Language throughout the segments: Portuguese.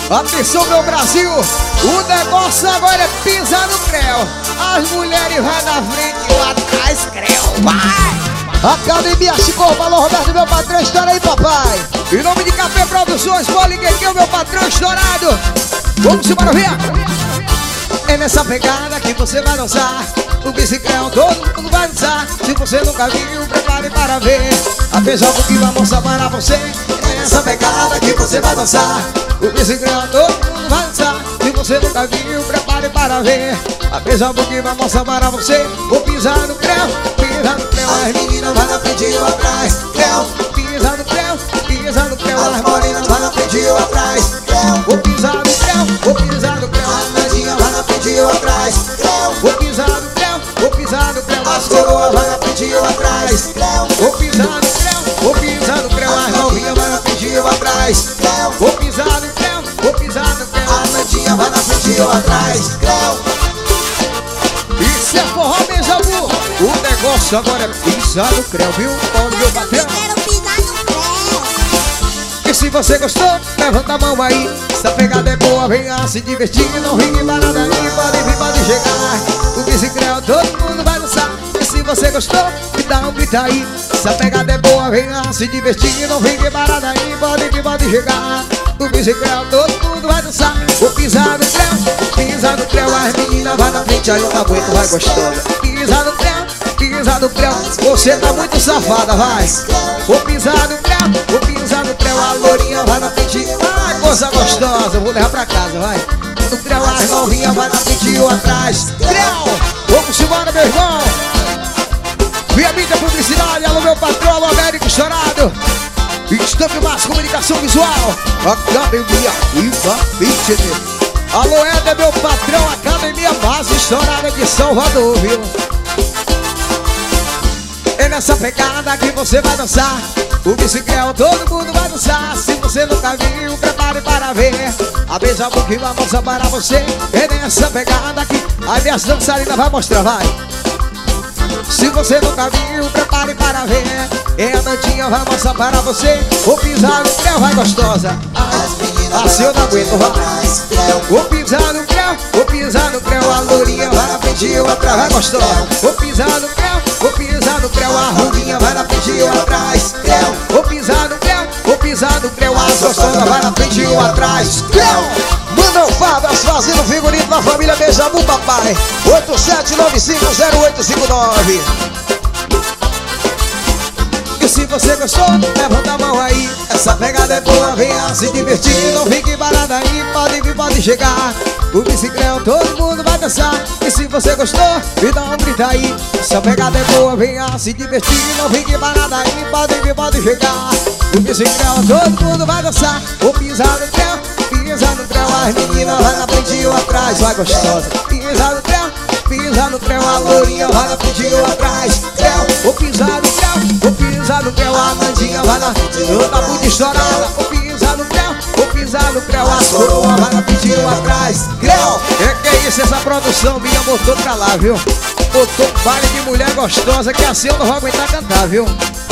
Atenção, meu Brasil, o negócio agora é pisar no creu. As mulheres vai na frente e lá atrás, creu, vai! Academia Chico, valor Roberto, meu patrão, estoura aí, papai. Em nome de Café Produções, Poliguequinho, meu patrão estourado. Vamos embora, via. É nessa pegada que você vai dançar. O bicicleta todo mundo vai dançar. Se você nunca viu, prepare para ver. Atenção que vai mostrar para você. É nessa pegada que você vai dançar. O bicicleta todo mundo vai dançar. Se você nunca viu, prepare para ver. Atenção que vai mostrar para você. Vou pisar no creu, pisar no creu. As meninas vai na frente e eu atrás. Creu, pisar no creu, pisar no creu. As morenas vai na frente e eu atrás. Creu, vou pisar no creu, vou pisar no creu. As nadinhas vai na frente e eu atrás. Creu, vou pisar no creu, vou pisar no creu. As coroas vai na frente e eu atrás. Creu, vou pisar no creu, vou pisar no creu. As novinhas vai na frente e eu atrás. Creu, vou pisar no creu, vou pisar no creu. As nadinhas vai na frente e eu atrás. Creu. Isso é forró, Benjabu. O negócio agora é pisar no creu, viu? Olha o meu patrão. Eu quero pisar no creu. E se você gostou, levanta a mão aí. Essa pegada é boa, venha se divertir. Não ringue parada aí, pode vir, pode chegar. O bicicleta todo mundo vai dançar. E se você gostou, me dá um grito aí. Essa pegada é boa, venha se divertir. Não ringue parada aí, pode vir, pode chegar. O bicicleta todo mundo vai dançar. Vou pisar no creu, pisar no creu. As meninas vai na frente, aí eu não aguento, vai gostosa. Pisar no creu, pisar no creu. Você tá muito safada, vai. Vou pisar no creu, vou pisar no creu. A lourinha vai na frente, ai, coisa gostosa. Vou levar pra casa, vai. No creu, as novinhas vai na frente e eu atrás. Creu, vamos embora, meu irmão. Via mídia publicidade, alô meu patrão, alô Américo estourado. Estampe mais comunicação visual. Academia Viva Fitness. Alô Éder, meu patrão, Academia mais estourada de Salvador, viu? É nessa pegada que você vai dançar. O bicicleta todo mundo vai dançar. Se você nunca viu, prepare para ver. A Benjabu que vai mostrar para você. É nessa pegada que as minhas dançarinas vai mostrar, vai. Se você nunca viu, prepare para ver. É a Nandinha vai mostrar para você. Vou pisar no creu, vai gostosa. Assim eu não aguento, vai. Vou pisar no creu, vou pisar no creu. A lourinha vai na frente e eu atrás, vai gostosa. Vou pisar no creu, vou pisar no creu. A ruminha vai na frente e eu atrás. Creu, vou pisar no creu, vou pisar no creu. As gostosas vai na frente e eu atrás. Creu. Manda o Fabras fazendo figurino da família Benjabu, papai. 87950859. E se você gostou, levanta a mão aí. Essa pegada é boa, venha se divertir. Não fique parada aí, pode vir, pode chegar. O bicicleta todo mundo vai dançar. E se você gostou, me dá um grito aí. Essa pegada é boa, venha se divertir. Não fique parada aí, pode vir, pode chegar. O bicicleta todo mundo vai dançar. Vou pisar no creu, pisar no creu. As meninas vai na frente e eu atrás, vai gostosa. Pisar no creu, pisar no creu. A lourinha vai na frente e eu atrás. Creu, vou pisar no creu, vou pisar no creu. A Nandinha vai na frente, eu tá muito estourada. Vou pisar no creu, vou pisar no creu. As coroas vai na frente e eu atrás. Creu, que é isso, essa produção minha botou pra lá, viu? Botou baile de mulher gostosa, que assim eu não vou aguentar cantar, viu?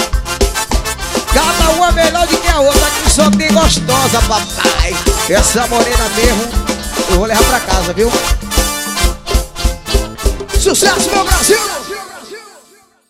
Cada uma melhor do que a outra, aqui só tem gostosa, papai. Essa morena mesmo, eu vou levar pra casa, viu? Sucesso, meu Brasil!